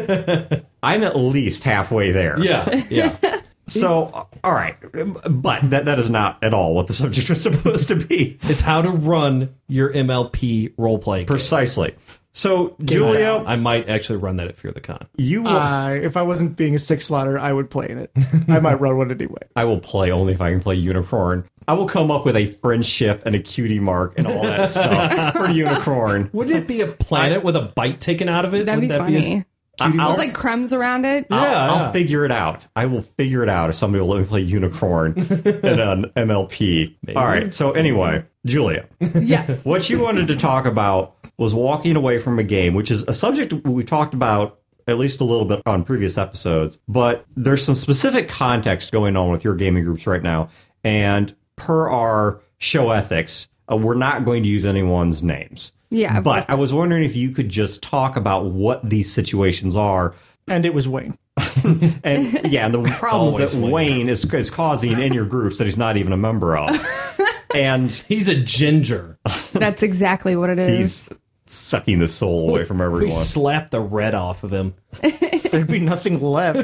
I'm at least halfway there. Yeah. So, all right. But that is not at all what the subject was supposed to be. It's how to run your MLP role-playing game. Precisely. So, Julia, I might actually run that at Fear the Con. If I wasn't being a six slaughter, I would play in it. I might run one anyway. I will play only if I can play Unicorn. I will come up with a friendship and a cutie mark and all that stuff for Unicorn. Wouldn't it be a planet with a bite taken out of it? That'd be Wouldn't that funny. I'll- With like crumbs around it. I'll figure it out. I will figure it out if somebody will let me play Unicorn in an MLP. Maybe. All right. So anyway, Julia, Yes. what you wanted to talk about was walking away from a game, which is a subject we talked about at least a little bit on previous episodes. But there's some specific context going on with your gaming groups right now. And per our show ethics, we're not going to use anyone's names. Yeah, of But course. I was wondering if you could just talk about what these situations are. And it was Wayne. And yeah, and the problems Always that Wayne. Wayne is causing in your groups that he's not even a member of. And He's a ginger. That's exactly what it is. he's sucking the soul away from We everyone. slapped the red off of him. There'd be nothing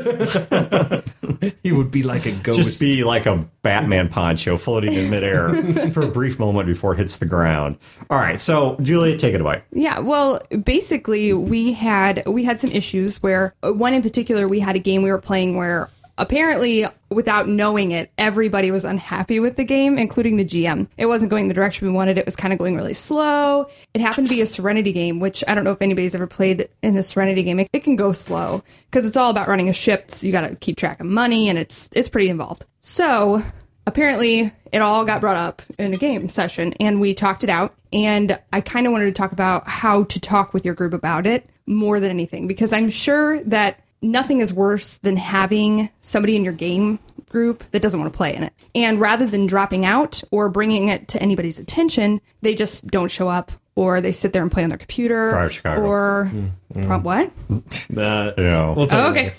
left. He would be like a ghost. Just be like a Batman poncho floating in midair for a brief moment before it hits the ground. All right, so Julia, take it away. Yeah, well, basically, we had some issues where one in particular, we had a game we were playing where apparently, without knowing it, everybody was unhappy with the game, including the GM. It wasn't going the direction we wanted. It was kind of going really slow. It happened to be a Serenity game, which I don't know if anybody's ever played in the Serenity game. It can go slow because it's all about running a ship. So you got to keep track of money, and it's pretty involved. So apparently, it all got brought up in a game session, and we talked it out. And I kind of wanted to talk about how to talk with your group about it more than anything, because I'm sure that nothing is worse than having somebody in your game group that doesn't want to play in it. And rather than dropping out or bringing it to anybody's attention, they just don't show up, or they sit there and play on their computer. Drive Chicago. Or what? Yeah. We'll talk Oh, okay.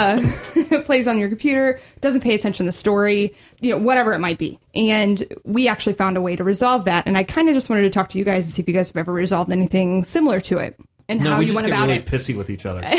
Plays on your computer, doesn't pay attention to the story, whatever it might be. And we actually found a way to resolve that. And I kind of just wanted to talk to you guys to see if you guys have ever resolved anything similar to it and No, how we you just went get about really it. pissy with each other.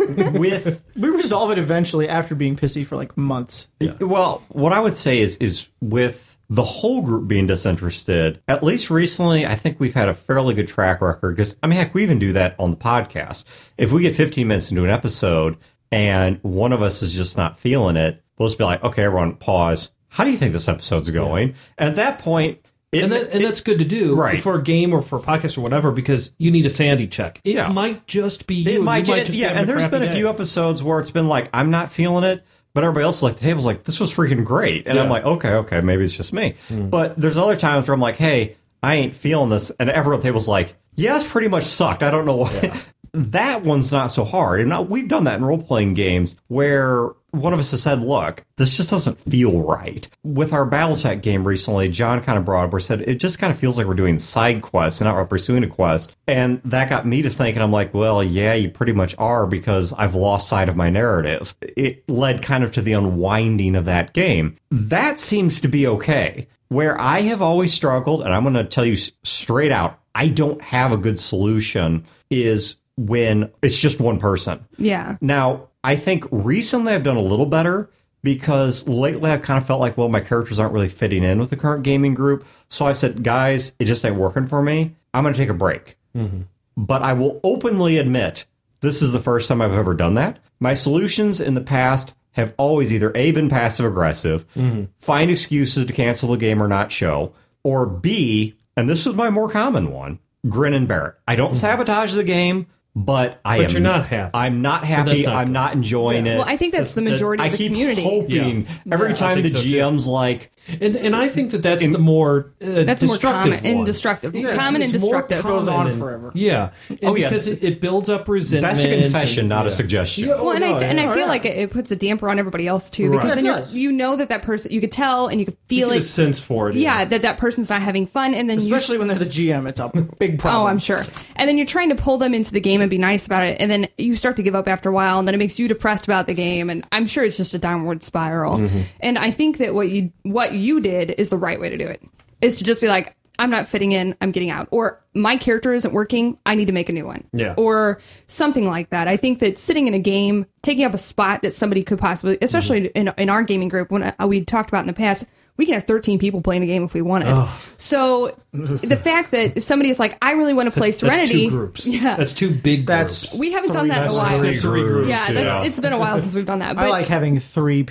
With We resolve it eventually after being pissy for like months. well, what I would say is with the whole group being disinterested, at least recently, I think we've had a fairly good track record. Because, I mean, heck, we even do that on the podcast. If we get 15 minutes into an episode and one of us is just not feeling it, we'll just be like, okay, everyone, pause. How do you think this episode's going? And at that point... And that's good to do Right. for a game or for a podcast or whatever, because you need a sanity check. It Yeah. might just be you. It might, You just be yeah, having and there's crappy been a day. few episodes where it's been like, I'm not feeling it, but everybody else like the table's like, this was freaking great. And I'm Yeah. like, okay, maybe it's just me. But there's other times where I'm like, hey, I ain't feeling this. And everyone at the table's like, yeah, it's pretty much sucked. I don't know why. That one's not so hard. And we've done that in role-playing games where one of us has said, look, this just doesn't feel right. With our Battletech game recently, John kind of brought up, or said, it just kind of feels like we're doing side quests and not pursuing a quest. And that got me to thinking, I'm like, well, yeah, you pretty much are, because I've lost sight of my narrative. It led kind of to the unwinding of that game. That seems to be okay. Where I have always struggled, and I'm going to tell you straight out, I don't have a good solution, is when it's just one person. Yeah. Now, I think recently I've done a little better, because lately I've kind of felt like, well, my characters aren't really fitting in with the current gaming group. So I've said, guys, it just ain't working for me. I'm going to take a break. But I will openly admit, this is the first time I've ever done that. My solutions in the past have always either A, been passive aggressive, find excuses to cancel the game or not show, or B, and this was my more common one, grin and bear it. I don't sabotage the game, but you're not happy. I'm not That's happy. not I'm good. not enjoying it. Well, I think that's the majority I of the keep community. hoping every Yeah, I time the think so, too. GM's like, And I think that's the more That's more destructive common and one. destructive. Yeah, Common and It's more destructive. common Goes on and- forever. Yeah. And Oh, yeah. because it builds up resentment. that's a confession, and- not a yeah. suggestion. Yeah, Well, and no, I Oh, feel yeah. like it puts a damper on everybody else too, Right. because Yeah, then it does. you know that person, you could tell and you could You feel get a it. sense for it. Yeah, that person's not having fun, and then Especially when they're the GM, it's a big problem. Oh, I'm sure. And then you're trying to pull them into the game and be nice about it, and then you start to give up after a while, and then it makes you depressed about the game, and I'm sure it's just a downward spiral. And I think that what you did is the right way to do it. Is to just be like, I'm not fitting in, I'm getting out. Or my character isn't working, I need to make a new one. Yeah. Or something like that. I think that sitting in a game, taking up a spot that somebody could possibly, especially in our gaming group, when we talked about in the past, we can have 13 people playing a game if we wanted. So the fact that somebody is like, I really want to play Serenity. That's 2 groups. Yeah. That's 2 big groups. We haven't done that in a while. Three groups. Yeah, it's been a while since we've done that. But, I like having 3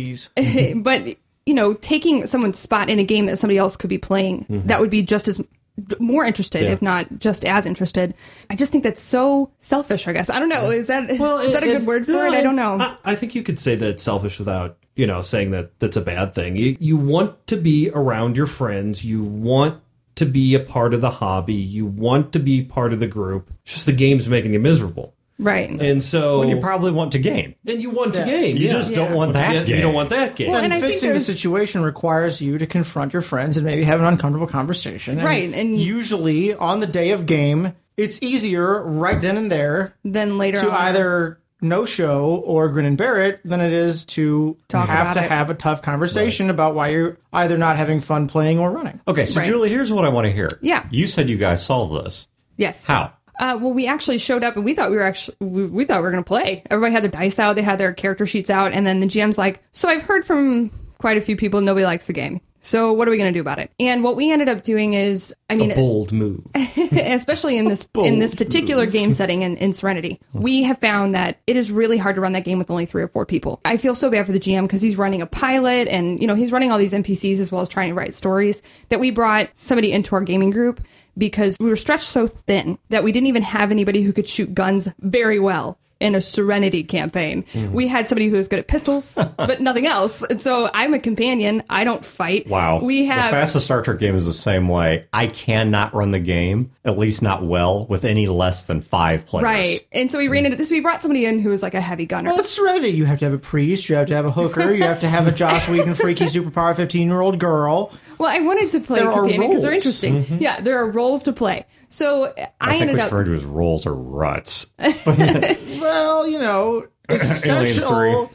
PCs. but, you know, taking someone's spot in a game that somebody else could be playing, that would be just as more interested, if not just as interested. I just think that's so selfish, I guess. I don't know. Is that a good word for it? I don't know. I think you could say that it's selfish without, saying that that's a bad thing. You want to be around your friends. You want to be a part of the hobby. You want to be part of the group. It's just the game's making you miserable. Right. And so... When you probably want to game. And you want to game. You just don't want that game. You don't want that game. Well, and I think fixing the there's- situation requires you to confront your friends and maybe have an uncomfortable conversation. Right, and- usually on the day of game, it's easier right then and there Then later to on. either no show or grin and bear it than it is to Talk about it. have a tough conversation about why you're either not having fun playing or running. Okay, so Right. Julie, here's what I want to hear. Yeah. You said you guys solved this. Yes. How? Well, we actually showed up and we thought we were going to play. Everybody had their dice out, they had their character sheets out, and then the GM's like, "So I've heard from quite a few people nobody likes the game. So what are we going to do about it?" And what we ended up doing is, I mean, A bold move. especially in this particular game setting in Serenity, we have found that it is really hard to run that game with only 3 or 4 people. I feel so bad for the GM because he's running a pilot and he's running all these NPCs as well as trying to write stories, that we brought somebody into our gaming group because we were stretched so thin that we didn't even have anybody who could shoot guns very well in a Serenity campaign. We had somebody who was good at pistols, but nothing else. And so I'm a companion. I don't fight. Wow. We have the fastest Star Trek game is the same way. I cannot run the game, at least not well, with any less than 5 players. right. And so we ran into this. We brought somebody in who was like a heavy gunner. Well, it's Serenity. You have to have a priest, you have to have a hooker, you have to have a Joss Whedon freaky superpower 15-year-old girl. Well, I wanted to play There are companion because they're roles. interesting. Yeah, there are roles to play. So I I think ended we up. refer to as rolls or ruts. Well, Aliens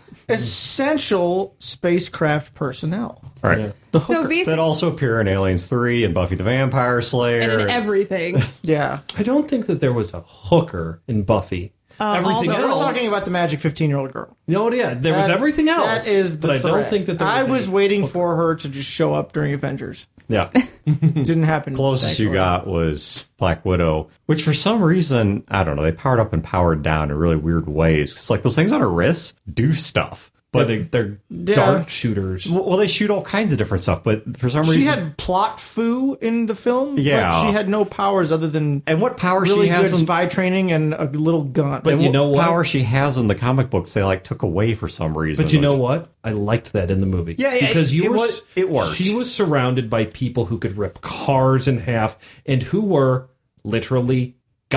essential spacecraft personnel. All right. So That basically, also appear in Aliens 3 and Buffy the Vampire Slayer. and in everything. Yeah. I don't think that there was a hooker in Buffy. Everything all the We're else. talking about the magic 15-year-old girl. No, yeah, there was everything else. That is the but I don't threat. think that there was. I any was waiting hooker. for her to just show up during Avengers. Yeah. Didn't happen. Closest you thankfully. got was Black Widow, which for some reason, I don't know, they powered up and powered down in really weird ways. It's like those things on her wrists do stuff. But But they're Yeah. dart shooters. well, they shoot all kinds of different stuff, but for some reason, She had plot foo in the film, Yeah. but she had no powers other than and what power really she has good in, spy training and a little gun. But and you know what? power she has in the comic books they like took away for some reason. But you know which- what? I liked that in the movie. Yeah, yeah, because you it were was- it worked. She was surrounded by people who could rip cars in half and who were literally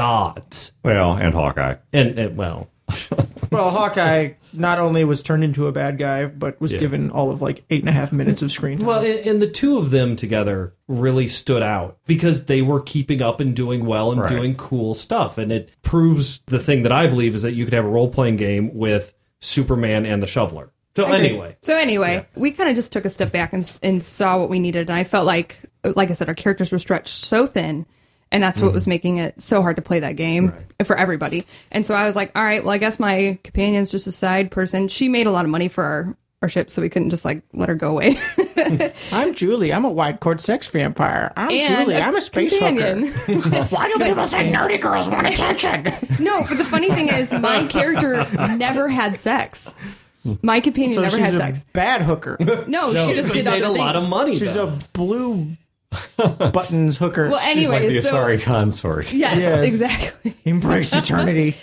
gods. Well, and Hawkeye. And well, Well, Hawkeye not only was turned into a bad guy, but was given all of like 8.5 minutes of screen time. well, and the two of them together really stood out because they were keeping up and doing well and Right. doing cool stuff. And it proves the thing that I believe is that you could have a role playing game with Superman and the Shoveler. So anyway, So anyway, we kind of just took a step back and saw what we needed. And I felt like I said, our characters were stretched so thin. And that's what was making it so hard to play that game for everybody. And so I was like, all right, well, I guess my companion's just a side person. She made a lot of money for our ship, so we couldn't just like let her go away. I'm Julie. I'm a white cord sex vampire. I'm And Julie. I'm a space companion. hooker. Why do people think nerdy girls want attention? No, but the funny thing is, my character never had sex. My companion So never she's had a sex. bad hooker. No, she just she did made other a lot of things. money. She's though. a blue buttons hooker. Well, She's like anyways, the so Asari consort. yes, Yes. exactly. Embrace eternity.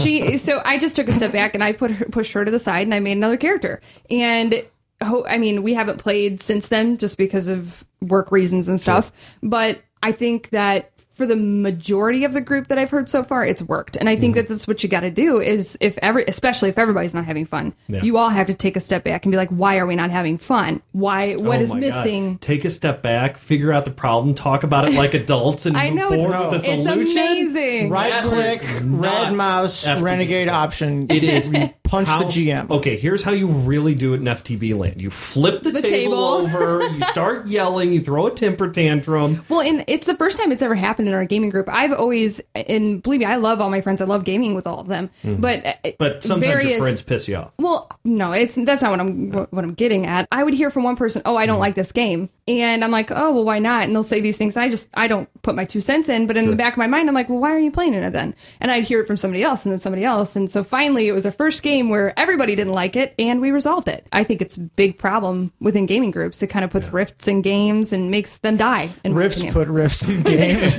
So I just took a step back and I pushed her to the side and I made another character. And I mean, we haven't played since then just because of work reasons and stuff. But I think that for the majority of the group that I've heard so far, it's worked. And I think that this is what you got to do is especially if everybody's not having fun, you all have to take a step back and be like, why are we not having fun? Why? What Oh is my God. missing? Take a step back, figure out the problem, talk about it like adults, and I move know forward with a it's solution. amazing. Right That click, is red not mouse, FTP. renegade option. It is punch the GM. Okay, here's how you really do it in FTB land. You flip the table over, you start yelling, you throw a temper tantrum. Well, and it's the first time it's ever happened in our gaming group. I've always, and believe me, I love all my friends. I love gaming with all of them. But sometimes your friends piss you off. Well, no, that's not what I'm getting at. I would hear from one person, "Oh, I don't like this game," and I'm like, "Oh, well, why not?" And they'll say these things, and I don't put my 2 cents in. But in the back of my mind, I'm like, "Well, why are you playing it then?" And I'd hear it from somebody else, and then somebody else, and so finally, it was our first game where everybody didn't like it, and we resolved it. I think it's a big problem within gaming groups. It kind of puts rifts in games and makes them die. Rifts put rifts in games.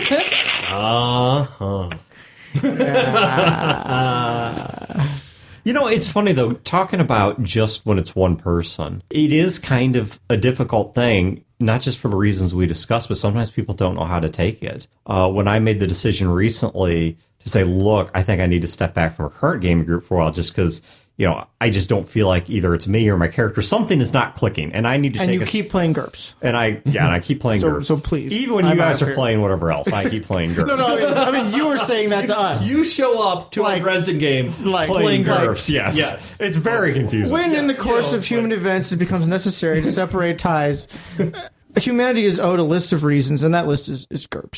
You know, it's funny, though, talking about just when it's one person. It is kind of a difficult thing, not just for the reasons we discussed, but sometimes people don't know how to take it. When I made the decision recently to say, look, I think I need to step back from our current gaming group for a while just because, you know, I just don't feel like either it's me or my character. Something is not clicking, and I need to And you keep playing GURPS. And I keep playing GURPS. So please. Even when you guys are playing whatever else, I keep playing GURPS. No, I mean, you were saying that to us. You show up to a Dresden game playing GURPS, yes. It's very confusing. When in the course of human events it becomes necessary to separate ties, humanity is owed a list of reasons, and that list is GURPS.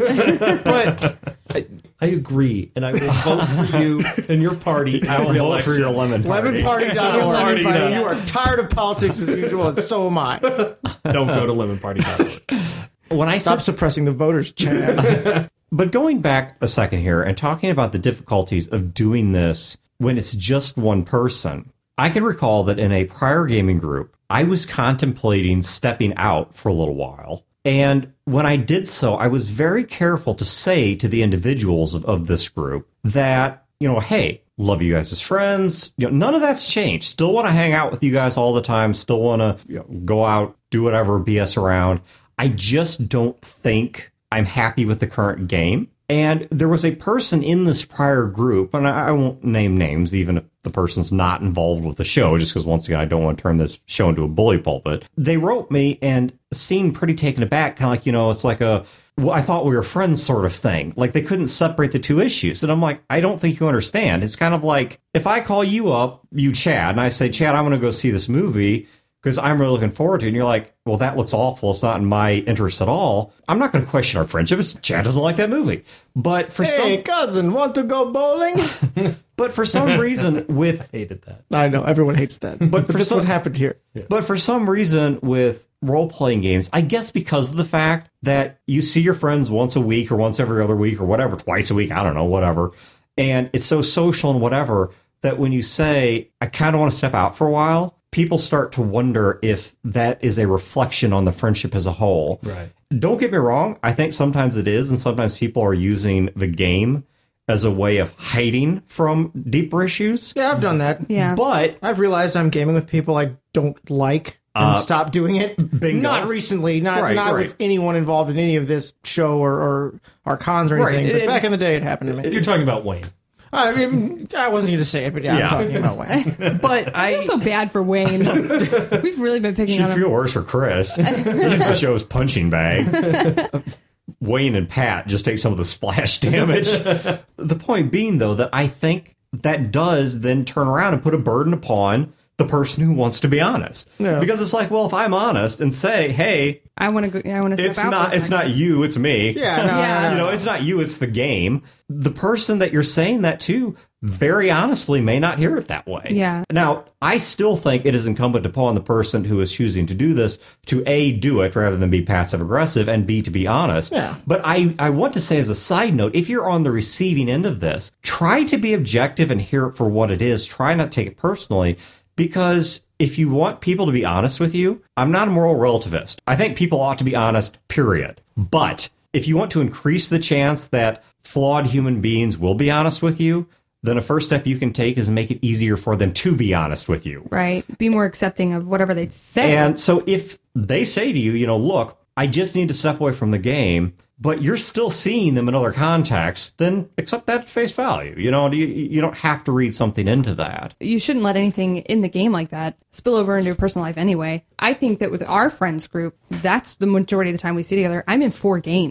But I agree, and I will vote for you and your party. I will vote for your lemon party. Lemonparty.org. You are tired of politics as usual, and so am I. Don't go to lemonparty.org. When I Stop suppressing the voters, Chad. But going back a second here and talking about the difficulties of doing this when it's just one person, I can recall that in a prior gaming group, I was contemplating stepping out for a little while. And when I did so, I was very careful to say to the individuals of this group that, you know, hey, love you guys as friends. You know, none of that's changed. Still want to hang out with you guys all the time. Still want to go out, do whatever, BS around. I just don't think I'm happy with the current game. And there was a person in this prior group, and I won't name names, even if the person's not involved with the show, just because, once again, I don't want to turn this show into a bully pulpit. They wrote me and seemed pretty taken aback, kind of like, you know, it's like a, well, I thought we were friends sort of thing. Like, they couldn't separate the two issues. And I'm like, I don't think you understand. It's kind of like, if I call you up, you Chad, and I say, Chad, I'm going to go see this movie because I'm really looking forward to it. And you're like, well, that looks awful. It's not in my interest at all. I'm not going to question our friendship. Chad doesn't like that movie. But for cousin, want to go bowling? But for some reason with... I hated that. I know, everyone hates that. But for this what happened here. Yeah. But for some reason with role-playing games, I guess because of the fact that you see your friends once a week or once every other week or whatever, twice a week, I don't know, whatever. And it's so social and whatever that when you say, I kind of want to step out for a while, people start to wonder if that is a reflection on the friendship as a whole. Right. Don't get me wrong. I think sometimes it is, and sometimes people are using the game as a way of hiding from deeper issues. Yeah, I've done that. Yeah. But I've realized I'm gaming with people I don't like and stop doing it. Bingo. Not recently, not with anyone involved in any of this show or our cons or anything. But back in the day, it happened to me. You're talking about Wayne. I mean, I wasn't going to say it, but I'm talking about Wayne. But I feel so bad for Wayne. We've really been picking on him. Should feel worse for Chris. He's the show's punching bag. Wayne and Pat just take some of the splash damage. The point being, though, that I think that does then turn around and put a burden upon the person who wants to be honest. Yeah. Because it's like, well, if I'm honest and say, hey, I want to go. I want to. It's not you. It's me. Yeah, no. It's not you. It's the game. The person that you're saying that to, very honestly, may not hear it that way. Yeah. Now, I still think it is incumbent upon the person who is choosing to do this to A, do it rather than be passive aggressive, and B, to be honest. Yeah. But I want to say as a side note, if you're on the receiving end of this, try to be objective and hear it for what it is. Try not to take it personally. Because if you want people to be honest with you, I'm not a moral relativist. I think people ought to be honest, period. But if you want to increase the chance that flawed human beings will be honest with you, then a first step you can take is make it easier for them to be honest with you. Right. Be more accepting of whatever they say. And so if they say to you, look, I just need to step away from the game, but you're still seeing them in other contexts, then accept that at face value. You don't have to read something into that. You shouldn't let anything in the game like that spill over into your personal life anyway. I think that with our friends group, that's the majority of the time we see together. I'm in 4 games.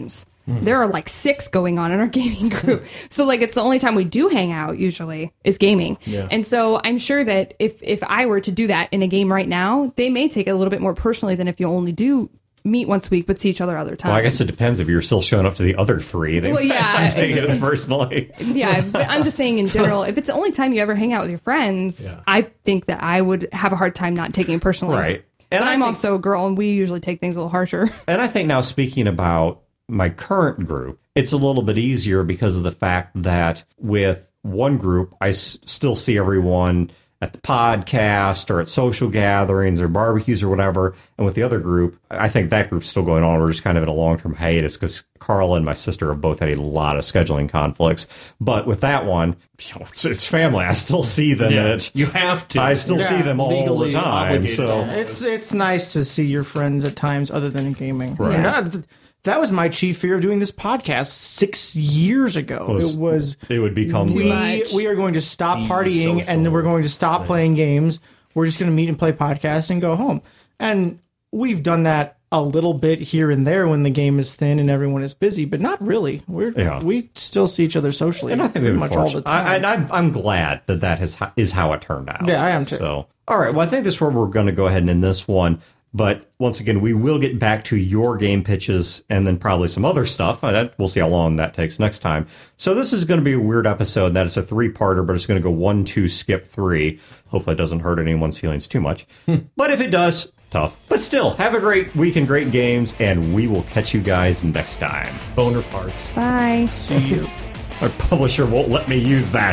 There are like 6 going on in our gaming group. So like it's the only time we do hang out usually is gaming. Yeah. And so I'm sure that if I were to do that in a game right now, they may take it a little bit more personally than if you only do meet once a week but see each other other times. Well, I guess it depends. If you're still showing up to the other 3, they might take it as personally. Yeah, but I'm just saying in general, if it's the only time you ever hang out with your friends, I think that I would have a hard time not taking it personally. Right. And I'm also a girl, and we usually take things a little harsher. And I think now, speaking about my current group, it's a little bit easier because of the fact that with one group, I still see everyone at the podcast or at social gatherings or barbecues or whatever. And with the other group, I think that group's still going on. We're just kind of in a long-term hiatus because Carla and my sister have both had a lot of scheduling conflicts. But with that one, it's family. I still see them. You have to. I still see them all the time. So it's nice to see your friends at times other than in gaming. Right. And that was my chief fear of doing this podcast 6 years ago. It would become we are going to stop partying and we're going to stop playing games. We're just going to meet and play podcasts and go home. And we've done that a little bit here and there when the game is thin and everyone is busy, but not really. We still see each other socially, and I think pretty much all the time. I'm glad that is how it turned out. Yeah, I am too. So, all right. Well, I think this is where we're going to go ahead and end this one. But once again, we will get back to your game pitches and then probably some other stuff. We'll see how long that takes next time. So this is going to be a weird episode. That it's a 3-parter, but it's going to go 1, 2, skip 3. Hopefully it doesn't hurt anyone's feelings too much. But if it does, tough. But still, have a great week and great games, and we will catch you guys next time. Boner farts. Bye. See you. Our publisher won't let me use that.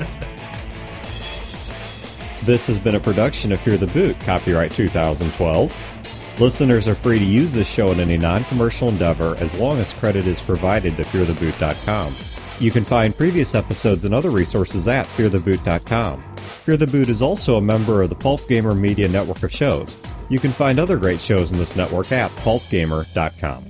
This has been a production of Fear the Boot, copyright 2012. Listeners are free to use this show in any non-commercial endeavor as long as credit is provided to feartheboot.com. You can find previous episodes and other resources at feartheboot.com. Fear the Boot is also a member of the Pulp Gamer Media network of shows. You can find other great shows in this network at pulpgamer.com.